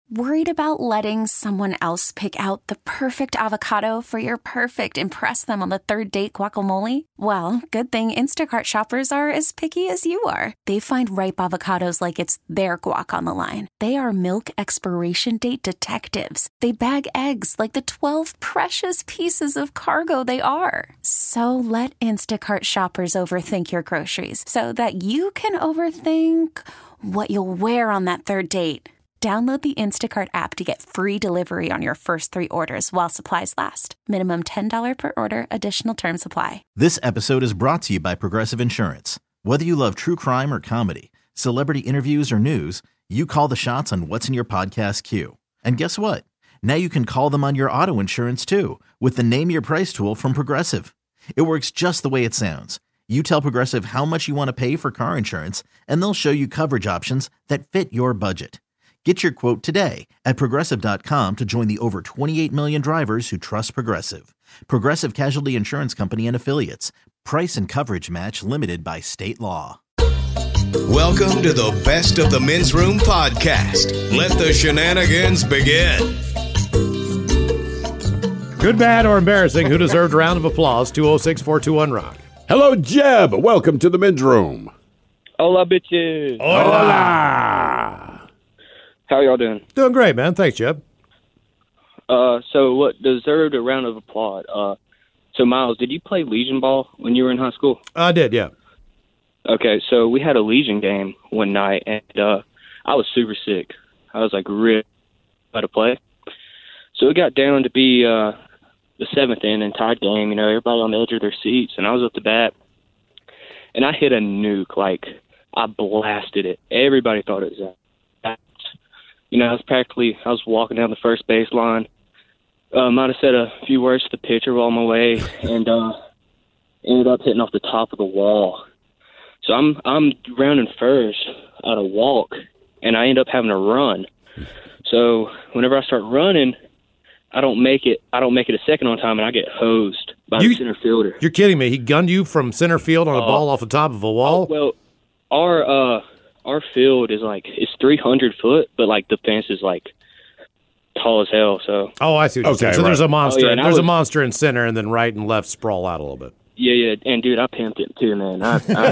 Worried about letting someone else pick out the perfect avocado for your perfect impress them on the third date guacamole? Well, good thing Instacart shoppers are as picky as you are. They find ripe avocados like it's their guac on the line. They are milk expiration date detectives. They bag eggs like the 12 precious pieces of cargo they are. So let Instacart shoppers overthink your groceries so that you can overthink what you'll wear on that third date. Download the Instacart app to get free delivery on your first 3 orders while supplies last. Minimum $10 per order. Additional terms apply. This episode is brought to you by Progressive Insurance. Whether you love true crime or comedy, celebrity interviews or news, you call the shots on what's in your podcast queue. And guess what? Now you can call them on your auto insurance too with the Name Your Price tool from Progressive. It works just the way it sounds. You tell Progressive how much you want to pay for car insurance, and they'll show you coverage options that fit your budget. Get your quote today at Progressive.com to join the over 28 million drivers who trust Progressive. Progressive Casualty Insurance Company and Affiliates. Price and coverage match limited by state law. Welcome to the Best of the Men's Room podcast. Let the shenanigans begin. Good, bad, or embarrassing? Who deserved a round of applause? 206-421-ROCK. Hello, Jeb. Welcome to the Men's Room. Hola, bitches. Hola. How y'all doing? Doing great, man. Thanks, Jeb. So what deserved a round of applause? So Miles, did you play Legion ball when you were in high school? I did, yeah. Okay, so we had a Legion game one night, and I was super sick. I was like really how to play. So it got down to be the 7th inning tied game. You know, everybody on the edge of their seats, and I was at the bat, and I hit a nuke. Like I blasted it. Everybody thought it was that. You know, I was walking down the first baseline. Might have said a few words to the pitcher while on my way, and ended up hitting off the top of the wall. So I'm rounding first out of walk, and I end up having to run. So whenever I start running, I don't make it a second on time, and I get hosed by the center fielder. You're kidding me? He gunned you from center field on a ball off the top of a wall? Well, our field is like it's 300 foot, but like the fence is like tall as hell. So I see what you're saying. So right. there's a monster. Oh, yeah, there's a monster in center, and then right and left sprawl out a little bit. Yeah, and dude, I pimped it too, man.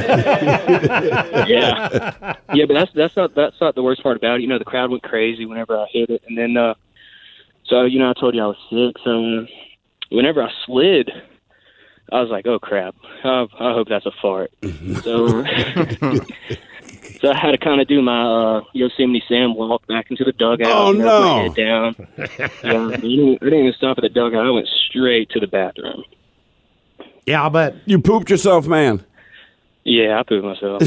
Yeah, but that's not the worst part about it. You know, the crowd went crazy whenever I hit it, and then so you know, I told you I was sick. So whenever I slid, I was like, oh crap, I hope that's a fart. So. So I had to kind of do my Yosemite Sam walk back into the dugout. Oh, no. My head down. I didn't even stop at the dugout. I went straight to the bathroom. Yeah, I'll bet. You pooped yourself, man. Yeah, I pooped myself.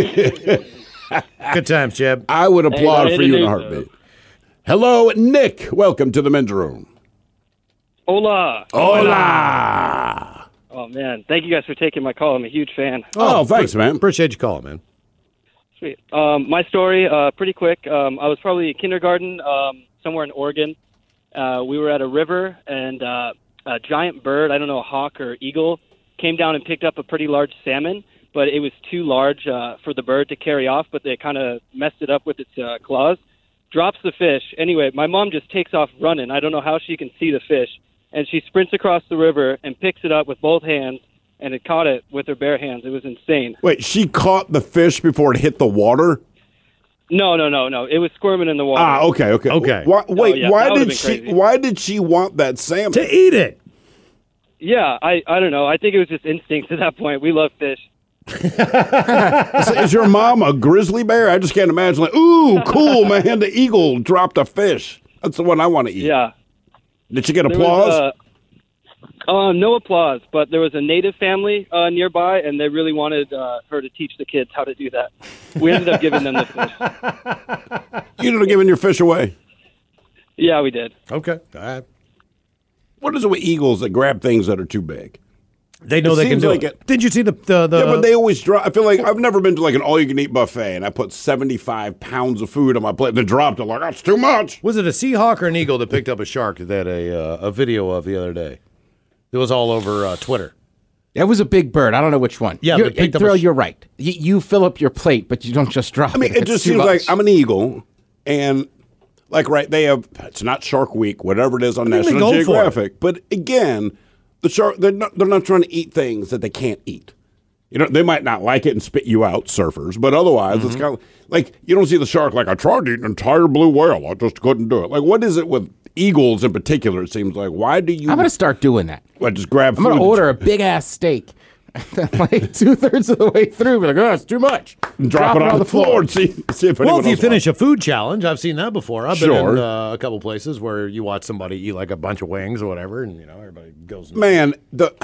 Good times, Jeb. I would applaud Hey, for you in a heartbeat. Hello, Nick. Welcome to the Men's Room. Hola. Hola. Oh, man. Thank you guys for taking my call. I'm a huge fan. Oh, thanks, man. Appreciate you calling, man. Sweet. My story, pretty quick. I was probably in kindergarten somewhere in Oregon. We were at a river, and a giant bird, I don't know, a hawk or eagle, came down and picked up a pretty large salmon, but it was too large for the bird to carry off, but they kind of messed it up with its claws. Drops the fish. Anyway, my mom just takes off running. I don't know how she can see the fish. And she sprints across the river and picks it up with both hands, and it caught it with her bare hands. It was insane. Wait, she caught the fish before it hit the water? No. It was squirming in the water. Ah, okay. Why did she want that salmon? To eat it. Yeah, I don't know. I think it was just instinct at that point. We love fish. Is your mom a grizzly bear? I just can't imagine. Like, ooh, cool, man. The eagle dropped a fish. That's the one I want to eat. Yeah. Did she get applause? No applause, but there was a native family nearby, and they really wanted her to teach the kids how to do that. We ended up giving them the fish. You ended up giving your fish away? Yeah, we did. Okay. All right. What is it with eagles that grab things that are too big? They know they can do it. Did you see the Yeah, but they always drop. I feel like I've never been to like an all-you-can-eat buffet, and I put 75 pounds of food on my plate. They dropped it like, that's too much. Was it a Seahawk or an eagle that picked up a shark that a video of the other day? It was all over Twitter. It was a big bird. I don't know which one. Yeah, you're right. You fill up your plate, but you don't just drop it. I mean, it just seems like I'm an eagle, and Like, right, they have, it's not Shark Week, whatever it is on I think they National go for Geographic. But again, the shark, they're not trying to eat things that they can't eat. You know, they might not like it and spit you out, surfers, but otherwise it's kind of like you don't see the shark like, I tried to eat an entire blue whale. I just couldn't do it. Like, what is it with eagles in particular, it seems like? Why do you... I'm going to start doing that. What, just grab I'm food? going to order a big-ass steak. Like 2/3 of the way through, be like, oh, it's too much. Drop it on the floor and see if anyone Well, if you else finish a food challenge, I've seen that before. I've been Sure. in a couple places where you watch somebody eat like a bunch of wings or whatever, and everybody goes. Man,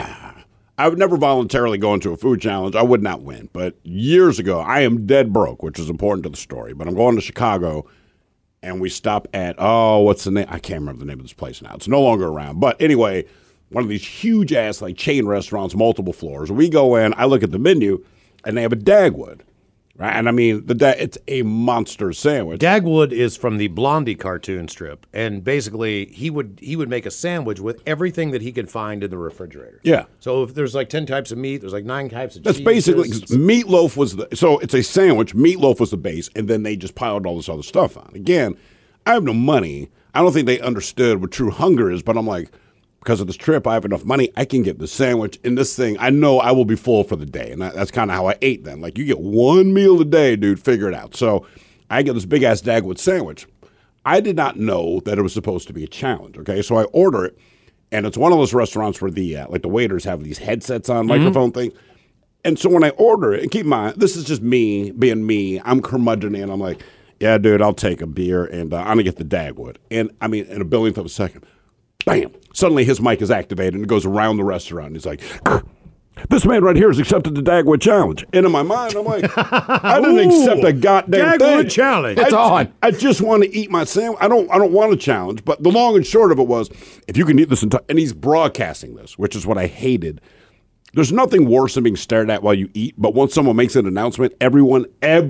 I would never voluntarily go into a food challenge. I would not win. But years ago, I am dead broke, which is important to the story. But I'm going to Chicago, and we stop at, what's the name? I can't remember the name of this place now. It's no longer around. But anyway, one of these huge-ass like chain restaurants, multiple floors. We go in, I look at the menu, and they have a Dagwood. Right? And I mean, it's a monster sandwich. Dagwood is from the Blondie cartoon strip, and basically he would make a sandwich with everything that he could find in the refrigerator. Yeah. So if there's like 10 types of meat, there's like 9 types of That's cheese. basically, 'cause meatloaf was so it's a sandwich, meatloaf was the base, and then they just piled all this other stuff on. Again, I have no money. I don't think they understood what true hunger is, but I'm like, because of this trip, I have enough money. I can get the sandwich in this thing. I know I will be full for the day. And that's kind of how I ate then. Like, you get one meal a day, dude. Figure it out. So I get this big-ass Dagwood sandwich. I did not know that it was supposed to be a challenge, okay? So I order it, and it's one of those restaurants where the waiters have these headsets on, microphone thing. And so when I order it, and keep in mind, this is just me being me. I'm curmudgeon-y, and I'm like, yeah, dude, I'll take a beer, and I'm going to get the Dagwood. And, I mean, in a billionth of a second, bam! Suddenly his mic is activated and it goes around the restaurant. He's like, this man right here has accepted the Dagwood challenge. And in my mind, I'm like, I didn't accept a goddamn Dagwood thing. challenge. It's on. I just want to eat my sandwich. I don't want a challenge. But the long and short of it was, if you can eat this entire, and he's broadcasting this, which is what I hated. There's nothing worse than being stared at while you eat, but once someone makes an announcement, everyone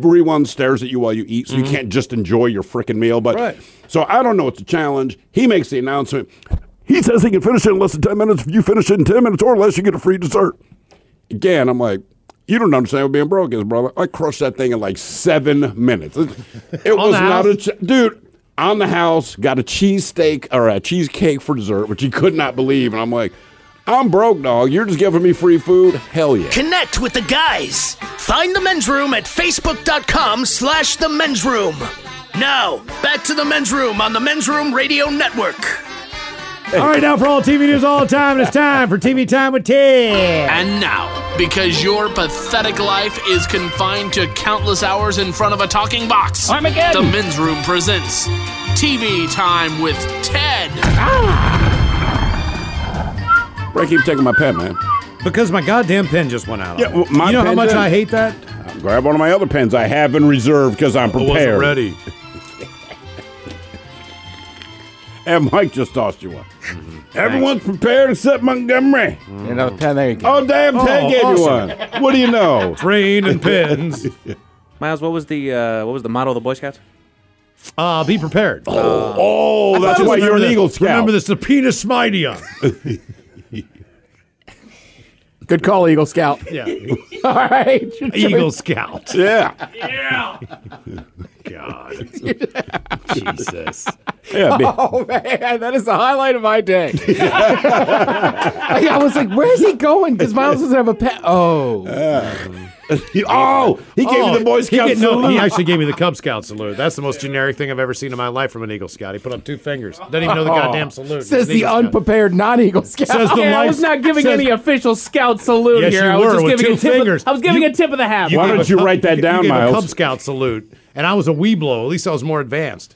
stares at you while you eat, so you can't just enjoy your freaking meal. But Right. So I don't know it's a challenge. He makes the announcement. He says he can finish it in less than 10 minutes. If you finish it in 10 minutes or less, you get a free dessert. Again, I'm like, you don't understand what being broke is, brother. I crushed that thing in like 7 minutes. It was not dude. On the house, got a cheesesteak or a cheesecake for dessert, which he could not believe. And I'm like, I'm broke, dog. You're just giving me free food? Hell yeah. Connect with the guys. Find the Men's Room at facebook.com/the Men's Room. Now, back to the Men's Room on the Men's Room Radio Network. All right, now for all TV news all the time, it's time for TV Time with Ted. And now, because your pathetic life is confined to countless hours in front of a talking box, Armageddon. the Men's Room presents TV Time with Ted. I keep taking my pen, man. Because my goddamn pen just went out. Yeah, well, my you know how pen much did. I hate that? Grab one of my other pens I have in reserve because I'm prepared. I wasn't ready. And Mike just tossed you one. Everyone's prepared except Montgomery. Another pen, there you go. Oh, damn, Ted gave you awesome. one. What do you know? Rain and pens. Miles, what was the motto of the Boy Scouts? Be prepared. Oh, that's why you're an Eagle Scout. Remember the subpoena smitia. Good call, Eagle Scout. Yeah. All right. Eagle Scout. Yeah. Yeah. God. Jesus. Yeah, Oh, man, that is the highlight of my day. I was like, where's he going? Because Miles doesn't have a pet. Oh. he gave me the Boy Scout salute. He actually gave me the Cub Scout salute. That's the most generic thing I've ever seen in my life from an Eagle Scout. He put up 2 fingers. Doesn't even know the goddamn salute. Says the unprepared non-Eagle Scout. Says the I was not giving any official Scout salute Yes, here. you I was were, just with giving 2 fingers. I was giving a tip of the hat. Why don't you write that down, you gave Miles? a Cub Scout salute, and I was a Weeblo. At least I was more advanced.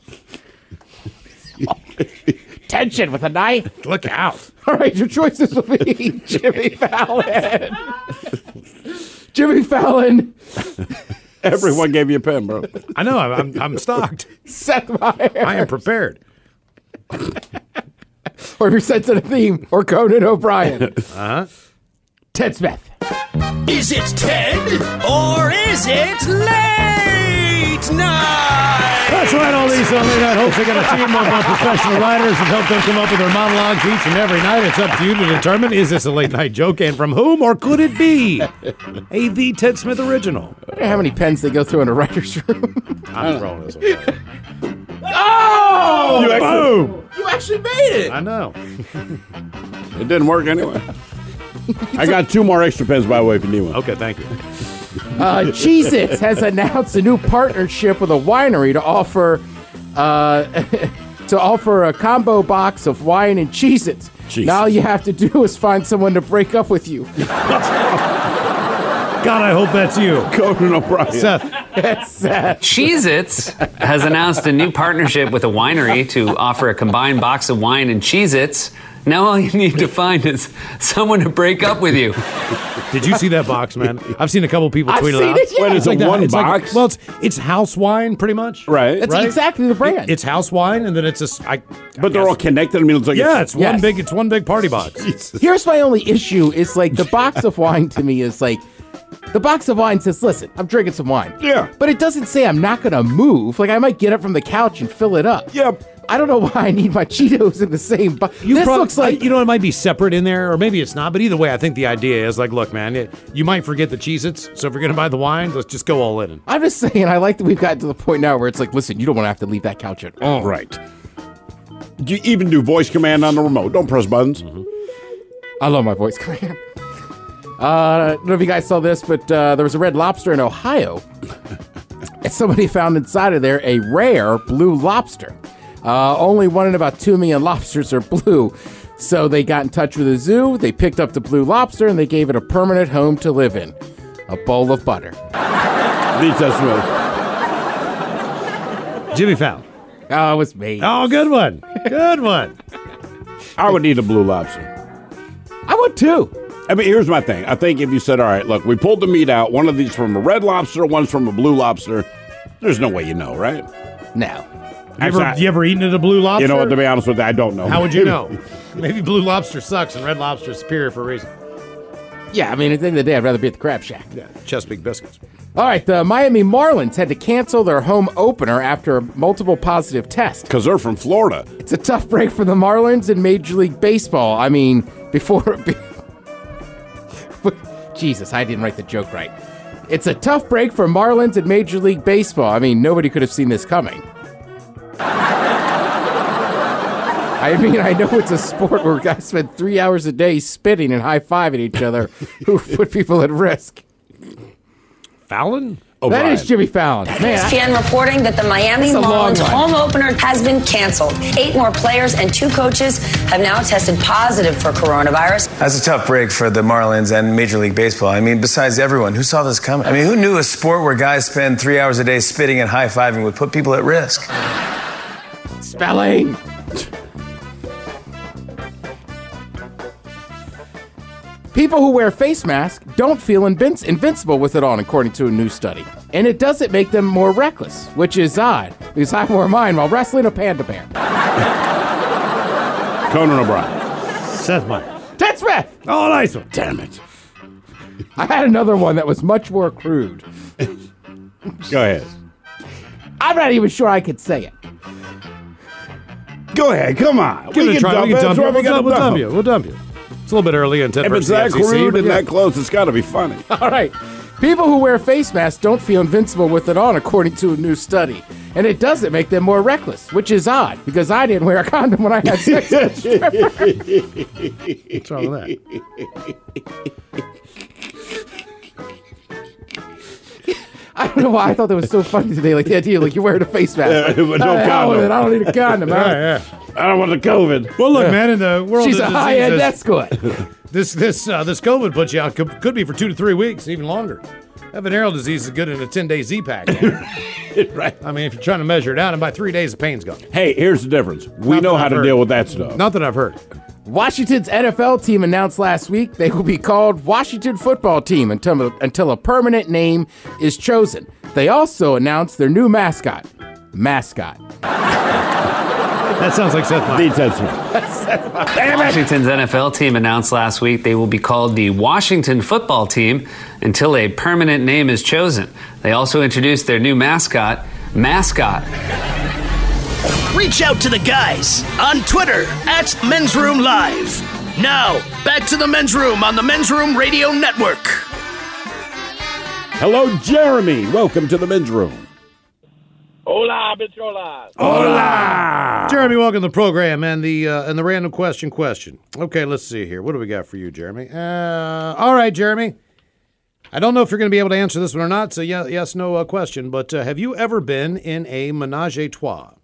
Tension with a knife. Look out. All right, your choices will be Jimmy Fallon. Jimmy Fallon. Everyone gave you a pen, bro. I know. I'm stocked. Seth Meyers. I am prepared. Or if you're sensing a theme, or Conan O'Brien. Uh-huh. Ted Smith. Is it Ted or is it late night? That's right, all these late night hosts are going to team up on professional writers and help them come up with their monologues each and every night. It's up to you to determine, is this a late night joke and from whom, or could it be a The Ted Smith original? I wonder how many pens they go through in a writer's room. I'm throwing this one. Oh! Boom! You actually made it. I know. It didn't work anyway. I got 2 more extra pens, by the way, if you need one. Okay, thank you. Cheez-Its has announced a new partnership with a winery to offer a combo box of wine and Cheez-Its. Now all you have to do is find someone to break up with you. God, I hope that's you. Conan O'Brien. Seth. Cheez-Its has announced a new partnership with a winery to offer a combined box of wine and Cheez-Its. Now all you need to find is someone to break up with you. Did you see that box, man? I've seen a couple people tweet it out. It, yeah. Wait, it's like a one It's box? well, it's house wine, pretty much. Right. That's exactly the brand. It's house wine, and then it's But they're all connected. I mean, it's like it's one big party box. Here's my only issue: is like the box of wine to me is like. The box of wine says, listen, I'm drinking some wine. Yeah. But it doesn't say I'm not going to move. Like, I might get up from the couch and fill it up. Yep. I don't know why I need my Cheetos in the same box. This looks like... You know, it might be separate in there, or maybe it's not. But either way, I think the idea is like, look, man, you might forget the Cheez-Its. So if you're going to buy the wine, let's just go all in. I'm just saying, I like that we've gotten to the point now where it's like, listen, you don't want to have to leave that couch at all. Right. You even do voice command on the remote. Don't press buttons. Mm-hmm. I love my voice command. I don't know if you guys saw this, but there was a Red Lobster in Ohio. And somebody found inside of there a rare blue lobster. Only 1 in about 2 million lobsters are blue. So they got in touch with the zoo, they picked up the blue lobster, and they gave it a permanent home to live in. A bowl of butter. Jimmy Fallon. Oh, it was me. Oh, good one. Good one. I would eat a blue lobster. I would too. I mean, here's my thing. I think if you said, all right, look, we pulled the meat out, one of these from a red lobster, one's from a blue lobster, there's no way you know, right? No. You ever eaten at a blue lobster? You know what, to be honest with you, I don't know. How would you know? Maybe blue lobster sucks and red lobster is superior for a reason. Yeah, I mean, at the end of the day, I'd rather be at the Crab Shack. Yeah, Chesapeake Biscuits. All right, the Miami Marlins had to cancel their home opener after multiple positive tests. Because they're from Florida. It's a tough break for the Marlins in Major League Baseball. I mean, Jesus, I didn't write the joke right. It's a tough break for Marlins in Major League Baseball. I mean, nobody could have seen this coming. I mean, I know it's a sport where guys spend 3 hours a day spitting and high-fiving each other who put people at risk. Fallon? That is Jimmy Fallon. ESPN reporting that the Miami Marlins home opener has been canceled. 8 more players and 2 coaches have now tested positive for coronavirus. That's a tough break for the Marlins and Major League Baseball. I mean, besides everyone, who saw this coming? I mean, who knew a sport where guys spend 3 hours a day spitting and high-fiving would put people at risk? Spelling. People who wear face masks don't feel invincible with it on, according to a new study. And it doesn't make them more reckless, which is odd, because I wore mine while wrestling a panda bear. Conan O'Brien. Seth Meyers. Ted Smith! Oh, nice one. Damn it. I had another one that was much more crude. Go ahead. I'm not even sure I could say it. Go ahead, come on. Give it a try. We can dump you. We'll dump you. We'll dump you. It's a little bit early in 10 If it's that crude and that close, it's got to be funny. All right. People who wear face masks don't feel invincible with it on, according to a new study. And it doesn't make them more reckless, which is odd, because I didn't wear a condom when I had sex with a stripper. What's wrong with that? I don't know why I thought that was so funny today. Like the idea, like you're wearing a face mask. Yeah, but no condom. I don't need a condom. Yeah. I don't want the COVID. Well, look, man, in the world She's of a high-end diseases, escort. this COVID puts you out could be for 2 to 3 weeks, even longer. That venereal disease is good in a 10-day Z-Pack. Right. I mean, if you're trying to measure it out, and by 3 days, the pain's gone. Hey, here's the difference. We know how to deal with that stuff. Not that I've heard. Washington's NFL team announced last week they will be called Washington Football Team until a permanent name is chosen. They also announced their new mascot. That sounds like Seth Meyers. Washington's NFL team announced last week they will be called the Washington Football Team until a permanent name is chosen. They also introduced their new mascot. Reach out to the guys on Twitter at Men's Room Live. Now, back to the Men's Room on the Men's Room Radio Network. Hello, Jeremy. Welcome to the Men's Room. Hola, bicholas. Hola! Jeremy, welcome to the program and the random question. Okay, let's see here. What do we got for you, Jeremy? All right, Jeremy. I don't know if you're going to be able to answer this one or not, so yes, no question, but have you ever been in a menage a trois?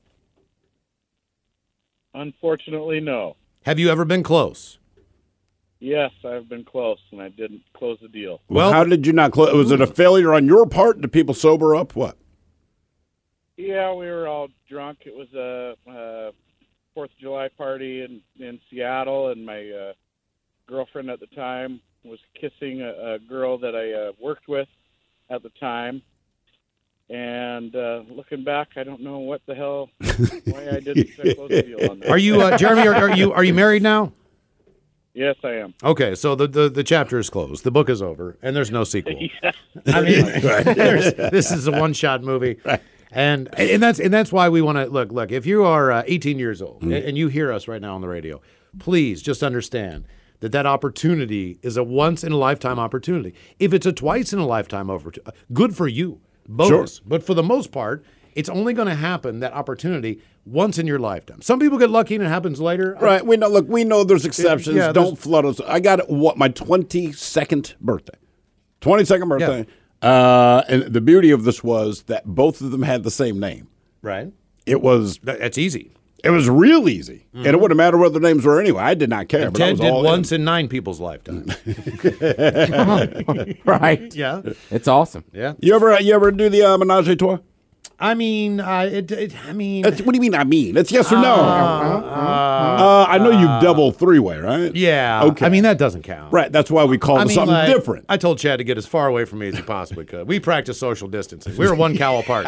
Unfortunately, no. Have you ever been close? Yes, I've been close, and I didn't close the deal. Well, how did you not close? Was it a failure on your part? Did people sober up? What? Yeah, we were all drunk. It was a 4th of July party in Seattle, and my girlfriend at the time was kissing a girl that I worked with at the time. And looking back, I don't know what the hell, why I didn't close the deal on that. Are you, Jeremy, are you married now? Yes, I am. Okay, so the chapter is closed. The book is over, and there's no sequel. Yeah. I mean, this is a one-shot movie. Right. And that's why we want to look. If you are 18 years old and you hear us right now on the radio, please just understand that opportunity is a once-in-a-lifetime opportunity. If it's a twice-in-a-lifetime opportunity, good for you. Bonus. Sure. But for the most part, it's only going to happen, that opportunity, once in your lifetime. Some people get lucky and it happens later. Right. We know there's exceptions. Don't flood us. I got my 22nd birthday. 22nd birthday. Yeah. And the beauty of this was that both of them had the same name. Right. That's easy. It was real easy. Mm-hmm. And it wouldn't matter what their names were anyway. I did not care. And Ted did once in 9 people's lifetime. Right. Yeah. It's awesome. Yeah. You ever do the menage a trois? I mean, what do you mean? I mean, it's yes or no. I know you've double three-way, right? Yeah. Okay. I mean, that doesn't count. Right. That's why we call it something different. I told Chad to get as far away from me as he possibly could. We practiced social distancing. We were one cow apart.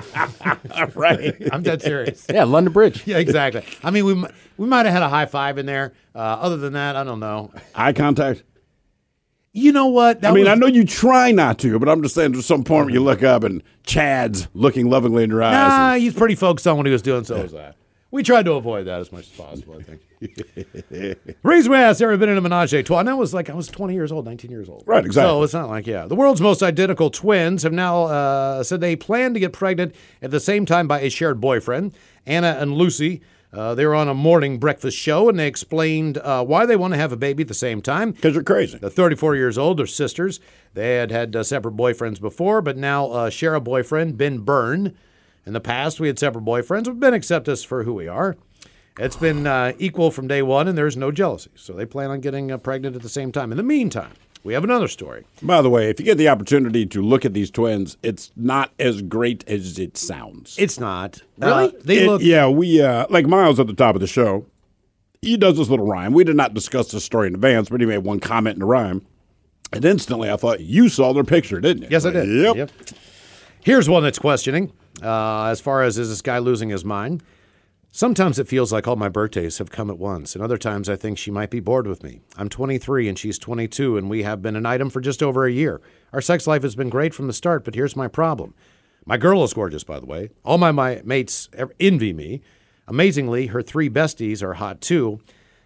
Right. I'm dead serious. Yeah, London Bridge. Yeah, exactly. I mean, we might have had a high five in there. Other than that, I don't know. Eye contact. You know what? I know you try not to, but I'm just saying there's some point where you look up and Chad's looking lovingly in your eyes. Nah, he's pretty focused on what he was doing, so was I. We tried to avoid that as much as possible, I think. The reason we asked, ever been in a menage a trois? And I was 20 years old, 19 years old. Right, exactly. So it's not like, The world's most identical twins have now said they plan to get pregnant at the same time by a shared boyfriend, Anna and Lucy. They were on a morning breakfast show, and they explained why they want to have a baby at the same time. Because they're crazy. They're 34 years old. They're sisters. They had separate boyfriends before, but now share a boyfriend, Ben Byrne. In the past, we had separate boyfriends, but Ben accepts us for who we are. It's been equal from day one, and there's no jealousy. So they plan on getting pregnant at the same time. In the meantime, we have another story. By the way, if you get the opportunity to look at these twins, it's not as great as it sounds. It's not. Really? They look. Yeah, we like Miles at the top of the show. He does this little rhyme. We did not discuss this story in advance, but he made one comment in the rhyme. And instantly I thought, you saw their picture, didn't you? Yes, I did. Yep. Here's one that's questioning, as far as is this guy losing his mind? Sometimes it feels like all my birthdays have come at once, and other times I think she might be bored with me. I'm 23 and she's 22, and we have been an item for just over a year. Our sex life has been great from the start, but here's my problem. My girl is gorgeous, by the way. All my mates envy me. Amazingly, her 3 besties are hot, too.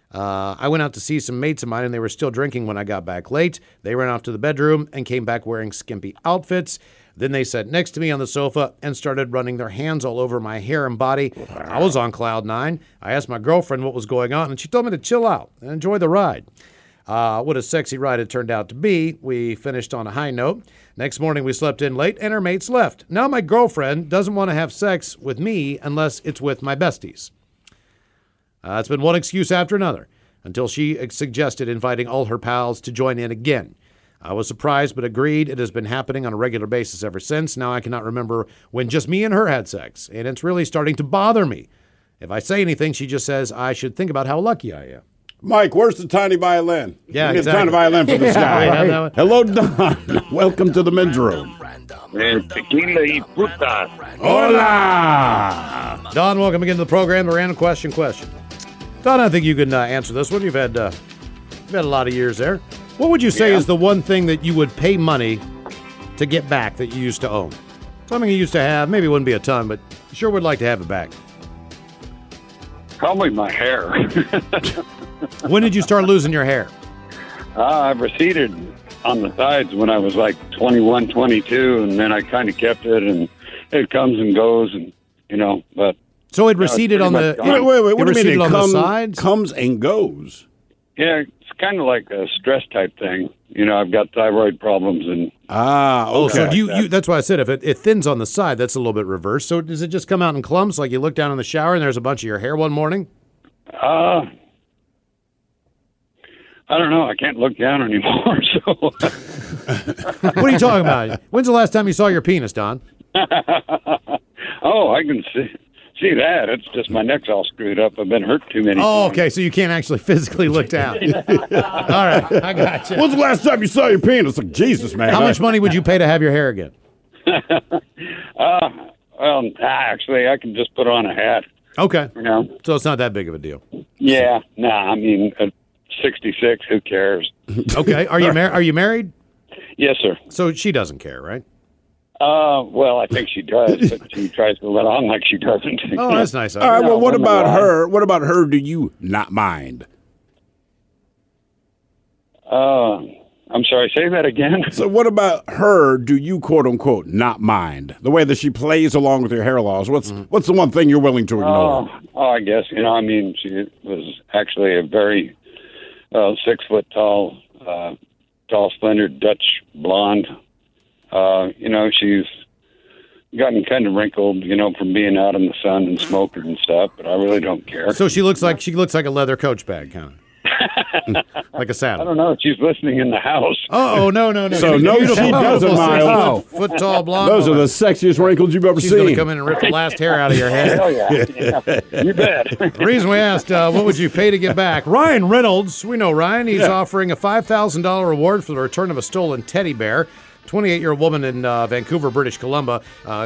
I went out to see some mates of mine, and they were still drinking when I got back late. They ran off to the bedroom and came back wearing skimpy outfits. Then they sat next to me on the sofa and started running their hands all over my hair and body. I was on cloud 9. I asked my girlfriend what was going on, and she told me to chill out and enjoy the ride. What a sexy ride it turned out to be. We finished on a high note. Next morning, we slept in late, and our mates left. Now my girlfriend doesn't want to have sex with me unless it's with my besties. It's been one excuse after another until she suggested inviting all her pals to join in again. I was surprised but agreed. It has been happening on a regular basis ever since. Now I cannot remember when just me and her had sex, and it's really starting to bother me. If I say anything, she just says I should think about how lucky I am. Mike, where's the tiny violin? Yeah, exactly. Get the tiny violin for this guy. Right. Hello, Don. Welcome to the men's room. Tequila y fruta. Hola. Don, welcome again to the program. The random question. Don, I think you can answer this one. You've had a lot of years there. What would you say is the one thing that you would pay money to get back that you used to own? Something you used to have. Maybe it wouldn't be a ton, but you sure would like to have it back. Probably my hair. When did you start losing your hair? I've receded on the sides when I was like 21, 22, and then I kind of kept it, and it comes and goes, and But so it receded on the. Wait. What do you mean? It comes and goes. Yeah, it's kind of like a stress type thing. I've got thyroid problems and. Okay. So you that's why I said if it thins on the side, that's a little bit reversed. So does it just come out in clumps? Like you look down in the shower and there's a bunch of your hair one morning? I don't know. I can't look down anymore. So. What are you talking about? When's the last time you saw your penis, Don? Oh, I can see that. It's just my neck's all screwed up. I've been hurt too many times. Okay, so you can't actually physically look down. All right, I got you. When's the last time you saw your penis? Like, Jesus, man. How much money would you pay to have your hair again? Well, actually, I can just put on a hat. Okay. So it's not that big of a deal. Yeah. I mean, at 66, who cares? Okay. Are you married? Yes, sir. So she doesn't care, right? Well, I think she does, but she tries to let on like she doesn't. Oh, that's nice. All right, well, what about her? What about her do you not mind? I'm sorry, say that again. So what about her do you, quote-unquote, not mind? The way that she plays along with your hair loss. What's the one thing you're willing to ignore? I guess, I mean, she was actually a very 6 foot tall, slender Dutch blonde. She's gotten kind of wrinkled, from being out in the sun and smoking and stuff, but I really don't care. So she looks like a leather coach bag, kind of. Like a saddle. I don't know. She's listening in the house. Oh, no. So no, she doesn't, Miles. Foot tall blonde. Those are the sexiest wrinkles you've ever She's seen. She's going to come in and rip the last hair out of your head. Hell yeah. You bet. The reason we asked, what would you pay to get back? Ryan Reynolds, we know Ryan. He's offering a $5,000 reward for the return of a stolen teddy bear. 28-year-old woman in Vancouver, British Columbia,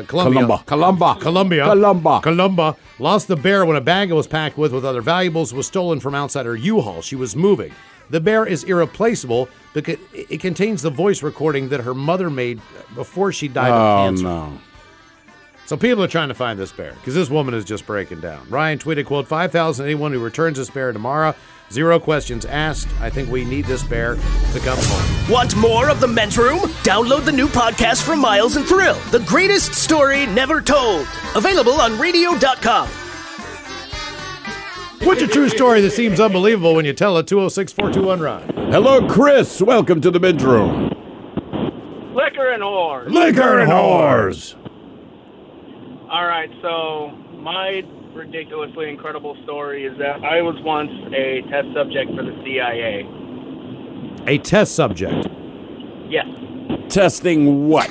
lost the bear when a bag it was packed with other valuables was stolen from outside her U-Haul. She was moving. The bear is irreplaceable because it contains the voice recording that her mother made before she died of cancer. Oh, no. So people are trying to find this bear because this woman is just breaking down. Ryan tweeted, quote, 5,000 anyone who returns this bear tomorrow. 0 questions asked. I think we need this bear to come home. Want more of The Men's Room? Download the new podcast from Miles and Thrill, The Greatest Story Never Told. Available on radio.com. What's a true story that seems unbelievable when you tell it? 206-421-ROD. Hello, Chris. Welcome to the men's room. Liquor and whores. Liquor and whores. All right, so my ridiculously incredible story is that I was once a test subject for the CIA. A test subject? Yes. Testing what?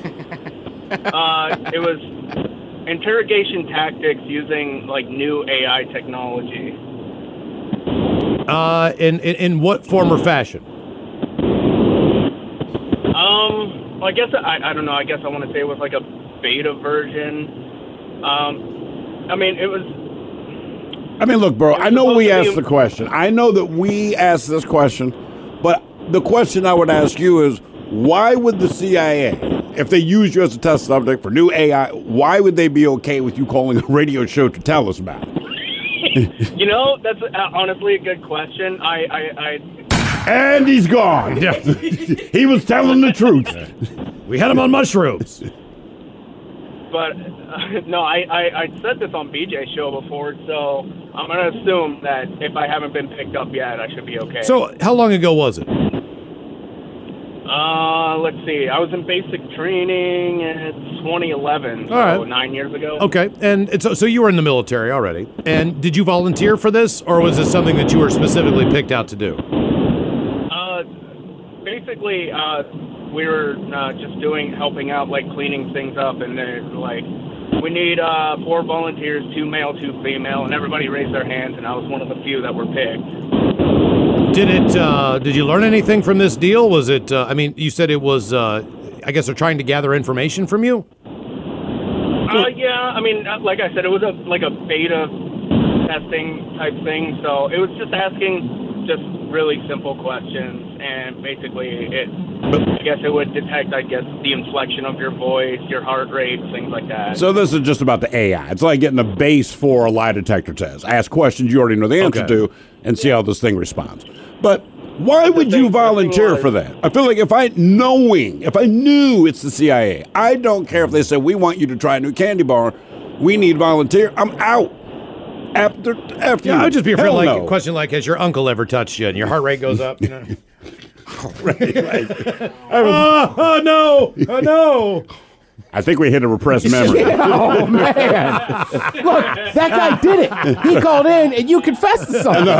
It was interrogation tactics using new AI technology. In what form or fashion? I guess I don't know. I guess I want to say it was like a beta version. Look, bro, I know we asked the question. I know that we asked this question, but the question I would ask you is, why would the CIA, if they use you as a test subject for new AI, why would they be okay with you calling a radio show to tell us about it? That's honestly a good question. And he's gone. He was telling the truth. We had him on mushrooms. But, no, I said this on BJ's show before, so I'm going to assume that if I haven't been picked up yet, I should be okay. So, how long ago was it? Let's see. I was in basic training in 2011, so all right. 9 years ago. Okay, and so you were in the military already. And did you volunteer for this, or was this something that you were specifically picked out to do? Basically, we were just helping out, cleaning things up, and they're we need 4 volunteers, 2 male, 2 female, and everybody raised their hands, and I was one of the few that were picked. Did you learn anything from this deal? Was it, you said it was, I guess they're trying to gather information from you? Yeah, like I said, it was a beta testing type thing, so it was just asking just really simple questions, and basically I guess it would detect, the inflection of your voice, your heart rate, things like that. So this is just about the AI. It's like getting a base for a lie detector test. Ask questions you already know the answer to and see how this thing responds. But why would you volunteer for that? I feel like if I knew it's the CIA, I don't care if they said, we want you to try a new candy bar. We need volunteer. I'm out. After you. I would just be afraid, Hell like no. a question like, has your uncle ever touched you? And your heart rate goes up, you know? Oh, no. Oh, no. I think we hit a repressed memory. Oh, man. Look, that guy did it. He called in, and you confessed to something.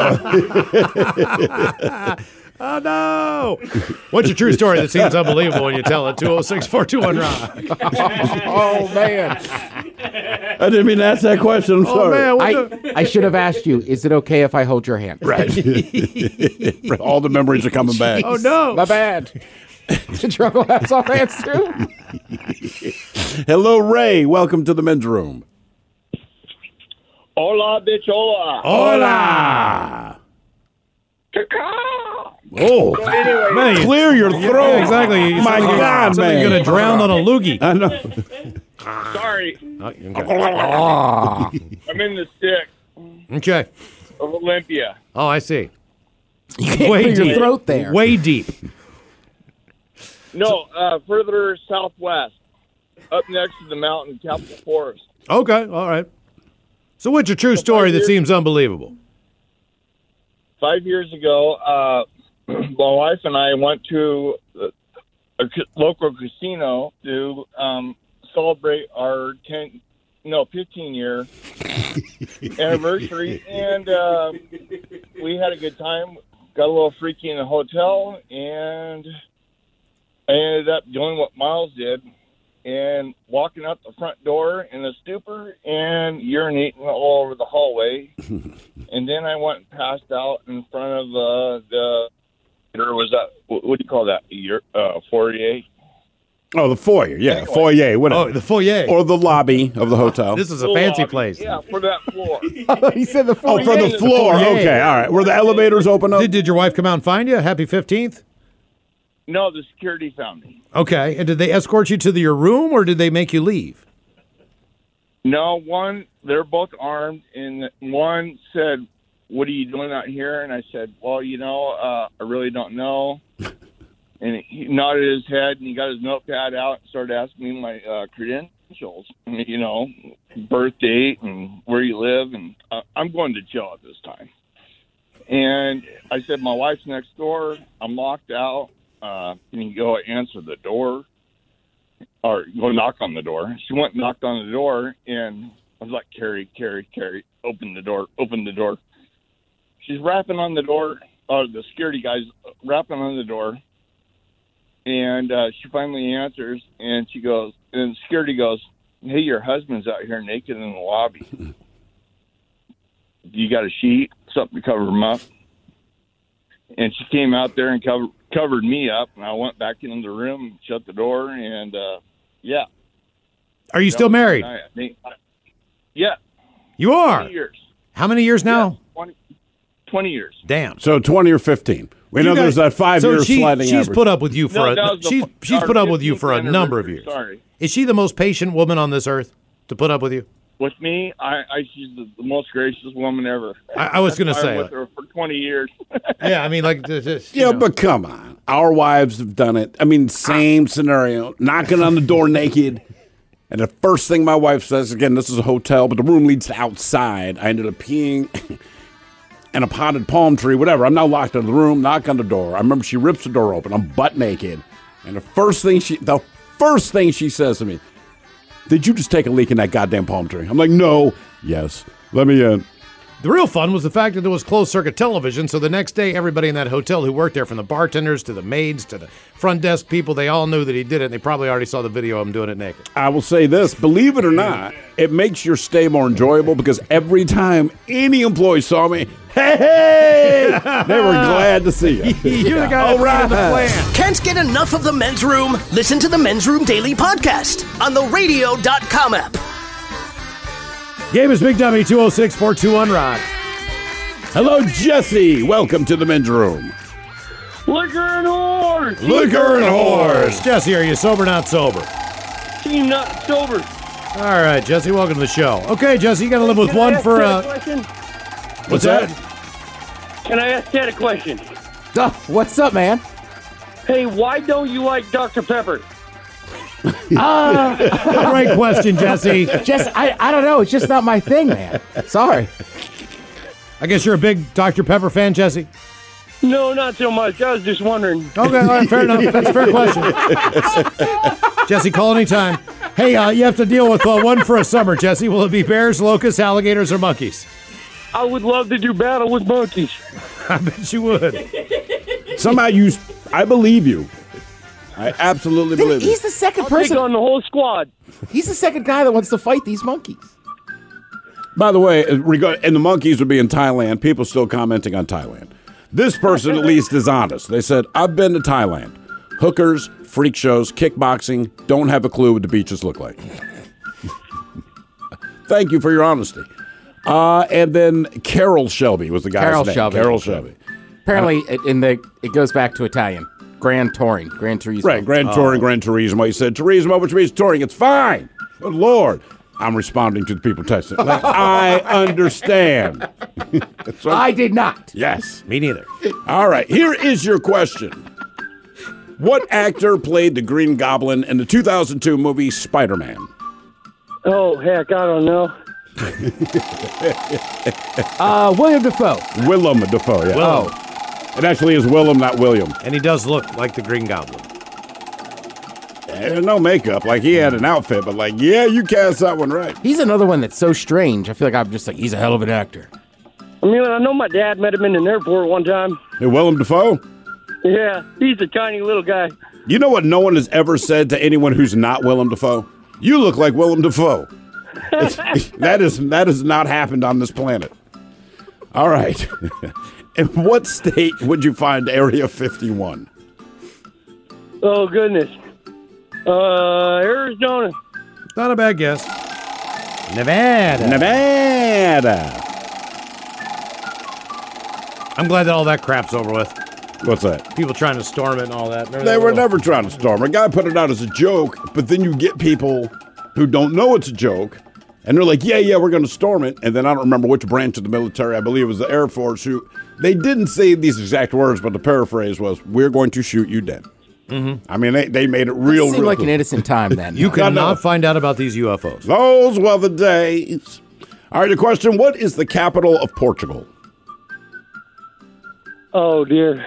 Oh, no. What's your true story that seems unbelievable when you tell it? 206-421-ROCK. Oh, man. I didn't mean to ask that question. I'm sorry. I should have asked you, is it okay if I hold your hand? Right. All the memories are coming back. Oh, no. My bad. Did your uncle have soft hands, too? Hello, Ray. Welcome to the men's room. Hola, bitch, hola. Hola. Oh, So anyway, man, Clear your throat. Yeah, exactly. You My sound like God, something man. You're going to drown on a loogie. I know. sorry. Okay. I'm in the stick Okay. of Olympia. Oh, I see. You can't clear your throat there. Way deep. No, further southwest, up next to the mountain, Capitol Forest. Okay. All right. So what's your true story that seems unbelievable? 5 years ago, my wife and I went to a local casino to celebrate our 15-year anniversary, and we had a good time. Got a little freaky in the hotel, and I ended up doing what Miles did and walking out the front door in a stupor and urinating all over the hallway. And then I went and passed out in front of there was that, what do you call that? Foyer? Oh, the foyer. Yeah, Anyway. foyer. Whatever. Oh, the foyer. Or the lobby of the hotel. This is a fancy Lobby. place. Yeah, for that floor. He said the Oh, for the floor. Okay, all right. Were the elevators open up? Did your wife come out and find you? Happy 15th? No, the security found me. Okay. And did they escort you to your room, or did they make you leave? No, they're both armed, and one said, "What are you doing out here?" And I said, "Well, I really don't know." And he nodded his head, and he got his notepad out and started asking me my credentials, birth date and where you live, and I'm going to jail at this time. And I said, "My wife's next door. I'm locked out. Can you go answer the door or go knock on the door?" She went and knocked on the door, and I was like, Carrie, open the door. She's rapping on the door, or the security guy's rapping on the door, and she finally answers, and she goes, and security goes, "Hey, your husband's out here naked in the lobby. You got a sheet, something to cover him up?" And she came out there and covered me up, and I went back into the room, shut the door, and yeah. Are you still married? Yeah. You are? 20 years. How many years now? 20 years. Damn. So 20 or 15. We know there's that 5 year sliding she's average. put up with you for she's put up with you for a 15th number of years. Sorry. Is she the most patient woman on this earth to put up with you? With me, she's the most gracious woman ever. I was going to That's why say. I'm with her for 20 years. Yeah, I mean, like this. Yeah, but come on. Our wives have done it. I mean, same scenario. Knocking on the door naked. And the first thing my wife says, again, this is a hotel, but the room leads to outside. I ended up peeing in a potted palm tree, whatever. I'm now locked in the room, knock on the door. I remember she rips the door open. I'm butt naked. And the first thing she says to me, "Did you just take a leak in that goddamn palm tree?" I'm like, "No." "Yes. Let me in." The real fun was the fact that there was closed-circuit television, so the next day, everybody in that hotel who worked there, from the bartenders to the maids to the front desk people, they all knew that he did it, and they probably already saw the video of him doing it naked. I will say this, believe it or not, it makes your stay more enjoyable because every time any employee saw me, hey, they were glad to see you. You're the guy that's the plan. Can't get enough of the Men's Room? Listen to the Men's Room Daily Podcast on the radio.com app. Game is Big Dummy 206-421-ROCK. Hello, Jesse. Welcome to the men's room. Liquor and horse. Liquor and horse. Jesse, are you sober or not sober? Team not sober. All right, Jesse, welcome to the show. Okay, Jesse, you got to live with one for... What's that? Can I ask Ted a question? What's up, man? Hey, why don't you like Dr. Pepper? Great question, Jesse. I don't know. It's just not my thing, man. Sorry. I guess you're a big Dr. Pepper fan, Jesse? No, not so much. I was just wondering. Okay, all right, fair enough. That's a fair question. Jesse, call anytime. Hey, you have to deal with one for a summer, Jesse. Will it be bears, locusts, alligators, or monkeys? I would love to do battle with monkeys. I bet you would. Somehow I believe you. I absolutely believe you. He's the second I'll person take on the whole squad. He's the second guy that wants to fight these monkeys. By the way, and the monkeys would be in Thailand. People still commenting on Thailand. This person at least is honest. They said, I've been to Thailand. Hookers, freak shows, kickboxing, don't have a clue what the beaches look like. Thank you for your honesty. And then Carol Shelby was the guy's name. Carol Shelby. Apparently, it goes back to Italian. Gran Turismo. Right, Gran Turismo. He said, Turismo, which means touring. It's fine. Good Lord. I'm responding to the people texting. Like, I understand. So, I did not. Yes. Me neither. All right, here is your question. What actor played the Green Goblin in the 2002 movie Spider-Man? Oh, heck, I don't know. William Dafoe. Willem Dafoe, yeah. Willem. It actually is Willem, not William. And he does look like the Green Goblin. And no makeup. Like, he had an outfit, but yeah, you cast that one right. He's another one that's so strange. I feel like I'm just like, he's a hell of an actor. I mean, I know my dad met him in an airport one time. Hey, Willem Dafoe? Yeah, he's a tiny little guy. You know what no one has ever said to anyone who's not Willem Dafoe? You look like Willem Dafoe. That has not happened on this planet. All right. In what state would you find Area 51? Oh, goodness. Arizona. Not a bad guess. Nevada. I'm glad that all that crap's over with. What's that? People trying to storm it and all that. Remember They that were little- never trying to storm. A guy put it out as a joke, but then you get people who don't know it's a joke, and they're like, yeah, we're going to storm it. And then I don't remember which branch of the military, I believe it was the Air Force, who they didn't say these exact words, but the paraphrase was, we're going to shoot you dead. Mm-hmm. I mean, they made it real Seemed like cool. an innocent time then. You could not find out about these UFOs. Those were the days. All right, the question, what is the capital of Portugal? Oh, dear.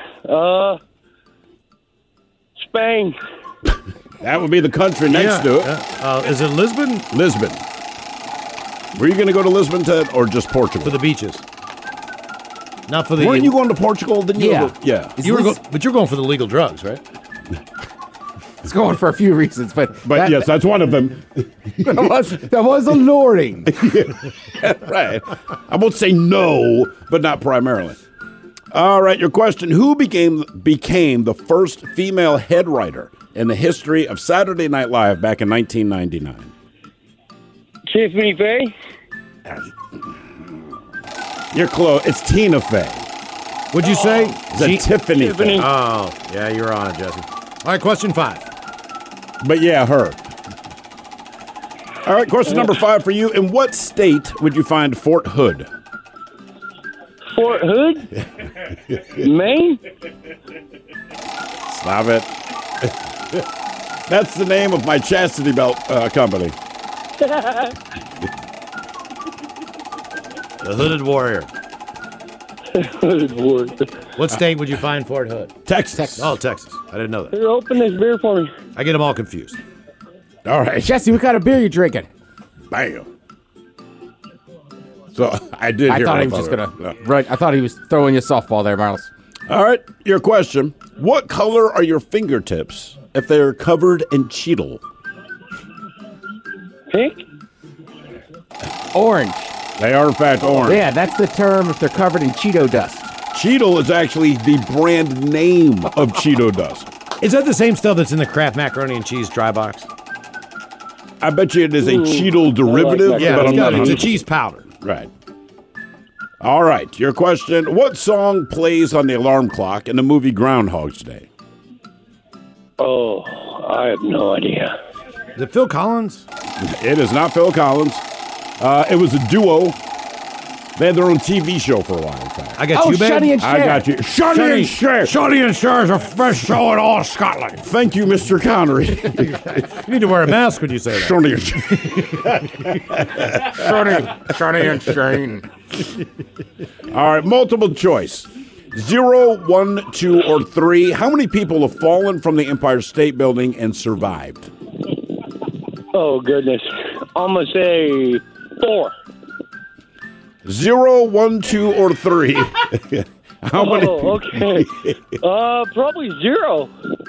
Spain. That would be the country next to it. Is it Lisbon? Lisbon. Were you going to go to Lisbon, Ted, or just Portugal? For the beaches. Not for the... Weren't you going to Portugal? Didn't you? Yeah. But you're going for the legal drugs, right? It's going for a few reasons, but yes, that's one of them. that was alluring. Right. I won't say no, but not primarily. All right, your question. Who became the first female head writer in the history of Saturday Night Live back in 1999? Tiffany Fey? You're close. It's Tina Fey. What'd you say? It's Tiffany Fey. Oh, yeah, you're on it, Jesse. All right, question 5. But yeah, her. All right, question number 5 for you. In what state would you find Fort Hood? Fort Hood? Maine? Stop it. That's the name of my chastity belt company. The Hooded Warrior. Hooded Warrior. What state would you find Fort Hood? Texas. Oh, Texas. I didn't know that. Here, open this beer for me. I get them all confused. All right. Jesse, what kind of beer you drinking? Bam. So I did. I thought he was just gonna. Right. I thought he was throwing you a softball there, Marlos. All right. Your question: what color are your fingertips if they are covered in Cheetle? Pink. Orange. They are in fact orange. Yeah, that's the term if they're covered in Cheeto dust. Cheetle is actually the brand name of Cheeto dust. Is that the same stuff that's in the Kraft macaroni and cheese dry box? I bet you it is a Cheetle derivative, Yeah, but I'm not it's a 100%. cheese powder. Right. All right, your question. What song plays on the alarm clock in the movie Groundhog's Day? Oh, I have no idea. Is it Phil Collins? It is not Phil Collins. It was a duo. They had their own TV show for a while, in fact. I got you, babe. Shonny and Cher. I got you. Shonny and Cher. Shonny and Cher is a best show in all Scotland. Thank you, Mr. Connery. You need to wear a mask when you say that. Shonny and Cher. Shonny and Shane. All right, multiple choice. 0, 1, 2, or 3. How many people have fallen from the Empire State Building and survived? Oh, goodness. I'm going to say 4. 0, 1, 2, or 3. How many? Okay. Probably 0.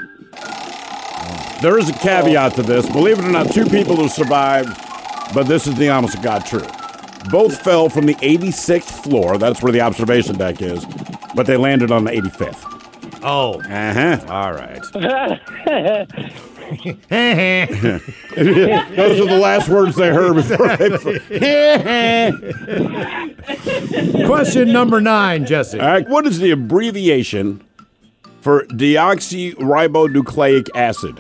There is a caveat to this. Believe it or not, 2 people have survived, but this is the honest to God truth. Both fell from the 86th floor. That's where the observation deck is, but they landed on the 85th. Oh. Uh-huh. All right. Those are the last words they heard before they... Question number 9, Jesse. All right, what is the abbreviation for deoxyribonucleic acid?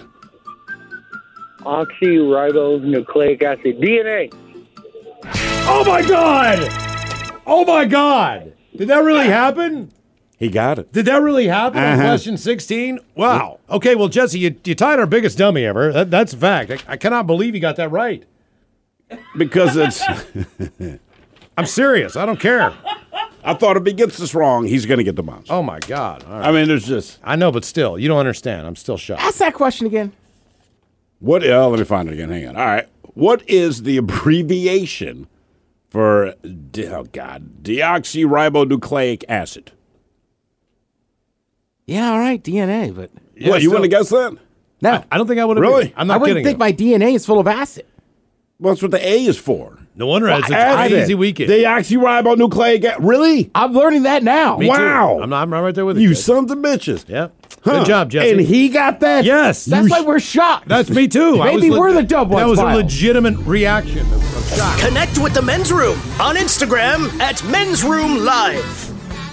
Oxyribonucleic acid. DNA. Oh, my God. Oh, my God. Did that really happen? He got it. Did that really happen on question 16? Wow. Okay, well, Jesse, you tied our biggest dummy ever. That's a fact. I cannot believe you got that right. Because it's... I'm serious. I don't care. I thought if he gets this wrong, he's going to get the monster. Oh, my God. All right. I mean, there's just... I know, but still, you don't understand. I'm still shocked. Ask that question again. What? Let me find it again. Hang on. All right. What is the abbreviation for, deoxyribonucleic acid? Yeah, all right, DNA, but... Yeah, what, you wouldn't have guessed that? No. I don't think I would have. Really? I'm not I wouldn't kidding think my DNA is full of acid. Well, that's what the A is for. No wonder it's an easy weekend. Deoxyribonucleic acid. Really? I'm learning that now. Me wow. Too. I'm right there with you. You sons of bitches. Yep. Good job, Jesse. And he got that? Yes. That's why we're shocked. That's me too. Maybe we're the dumb ones. That was Miles. a legitimate reaction of shock. Connect with the Men's Room on Instagram at Men's Room Live.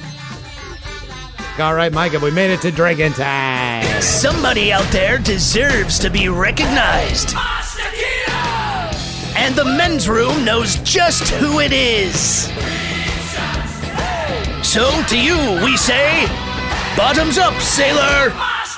All right, Micah, we made it to drinking time. Somebody out there deserves to be recognized. And the Men's Room knows just who it is. So to you, we say, bottoms up, sailor.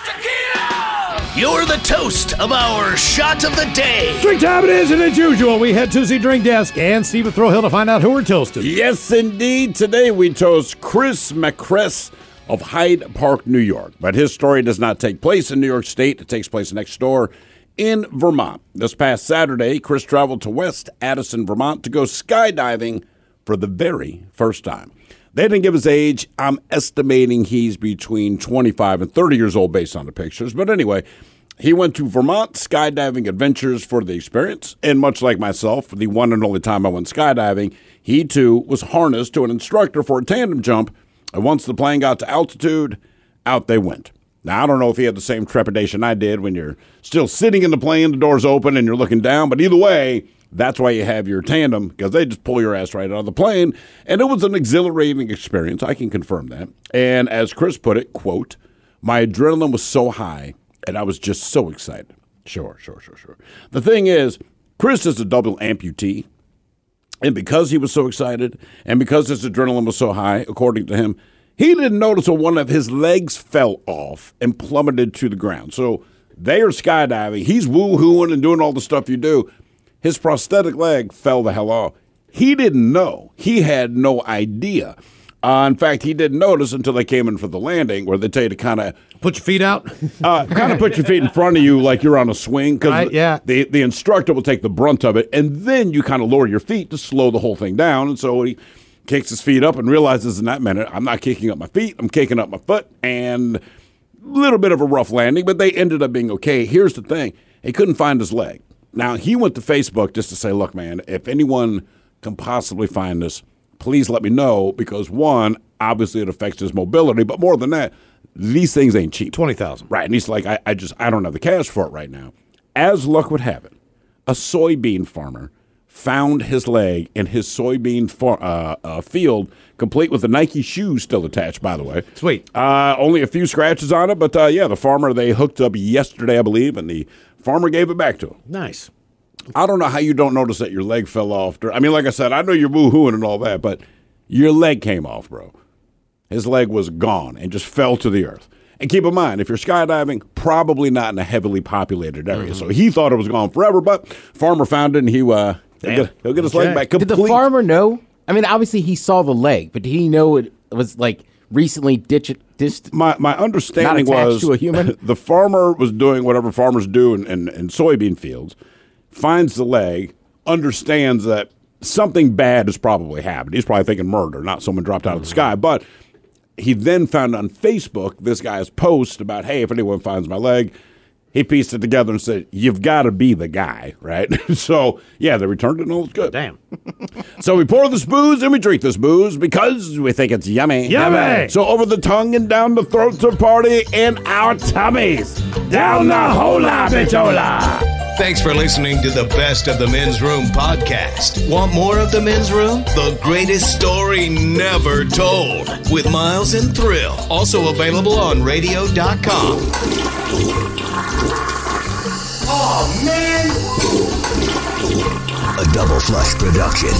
You're the toast of our shot of the day. Drink time it is, and as usual, we head to the drink desk and Stephen Throwhill to find out who we're toasting. Yes, indeed. Today we toast Chris McCress of Hyde Park, New York. But his story does not take place in New York State. It takes place next door in Vermont. This past Saturday, Chris traveled to West Addison, Vermont to go skydiving for the very first time. They didn't give his age. I'm estimating he's between 25 and 30 years old based on the pictures. But anyway, he went to Vermont Skydiving Adventures for the experience. And much like myself, for the one and only time I went skydiving, he too was harnessed to an instructor for a tandem jump. And once the plane got to altitude, out they went. Now, I don't know if he had the same trepidation I did when you're still sitting in the plane, the door's open, and you're looking down. But either way, that's why you have your tandem, because they just pull your ass right out of the plane. And it was an exhilarating experience. I can confirm that. And as Chris put it, quote, my adrenaline was so high, and I was just so excited. Sure. The thing is, Chris is a double amputee. And because he was so excited, and because his adrenaline was so high, according to him, he didn't notice when one of his legs fell off and plummeted to the ground. So they are skydiving. He's woo-hooing and doing all the stuff you do. His prosthetic leg fell the hell off. He didn't know. He had no idea. In fact, he didn't notice until they came in for the landing, where they tell you to kind of put your feet out, kind of put your feet in front of you like you're on a swing, because the instructor will take the brunt of it, and then you kind of lower your feet to slow the whole thing down. And so he kicks his feet up and realizes in that minute, I'm not kicking up my feet, I'm kicking up my foot, and a little bit of a rough landing, but they ended up being okay. Here's the thing. He couldn't find his leg. Now, he went to Facebook just to say, look, man, if anyone can possibly find this, please let me know, because one, obviously it affects his mobility, but more than that, these things ain't cheap. $20,000. Right, and he's like, I don't have the cash for it right now. As luck would have it, a soybean farmer found his leg in his soybean field, complete with the Nike shoes still attached, by the way. Sweet. Only a few scratches on it, but the farmer, they hooked up yesterday, I believe, and the farmer gave it back to him. Nice. I don't know how you don't notice that your leg fell off. I mean, like I said, I know you're boo-hooing and all that, but Your leg came off, bro. His leg was gone and just fell to the earth. And keep in mind, if you're skydiving, probably not in a heavily populated area. So he thought it was gone forever, but farmer found it, and he'll get his leg back complete. Did the farmer know? I mean, obviously he saw the leg, but did he know it was like recently ditched? My understanding was to a human? The farmer was doing whatever farmers do in soybean fields, finds the leg, understands that something bad has probably happened. He's probably thinking murder, not someone dropped out of the sky. But he then found on Facebook this guy's post about, hey, if anyone finds my leg, he pieced it together and said, you've got to be the guy, right? So, yeah, they returned it and all was good. Damn. So we pour this booze and we drink this booze because we think it's yummy. Yummy! So over the tongue and down the throat to party in our tummies. Down the hola, bichola. Thanks for listening to the Best of the Men's Room podcast. Want more of the Men's Room? The greatest story never told with Miles and Thrill. Also available on radio.com. Oh, man. A Double Flush production.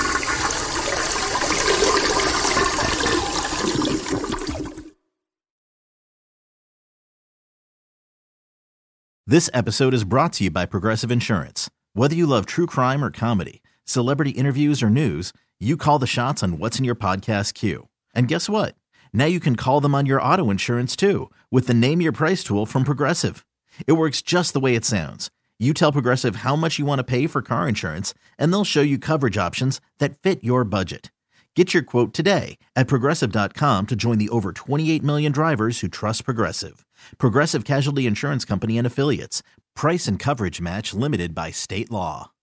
This episode is brought to you by Progressive Insurance. Whether you love true crime or comedy, celebrity interviews or news, you call the shots on what's in your podcast queue. And guess what? Now you can call them on your auto insurance too with the Name Your Price tool from Progressive. It works just the way it sounds. You tell Progressive how much you want to pay for car insurance, and they'll show you coverage options that fit your budget. Get your quote today at Progressive.com to join the over 28 million drivers who trust Progressive. Progressive Casualty Insurance Company and Affiliates. Price and coverage match limited by state law.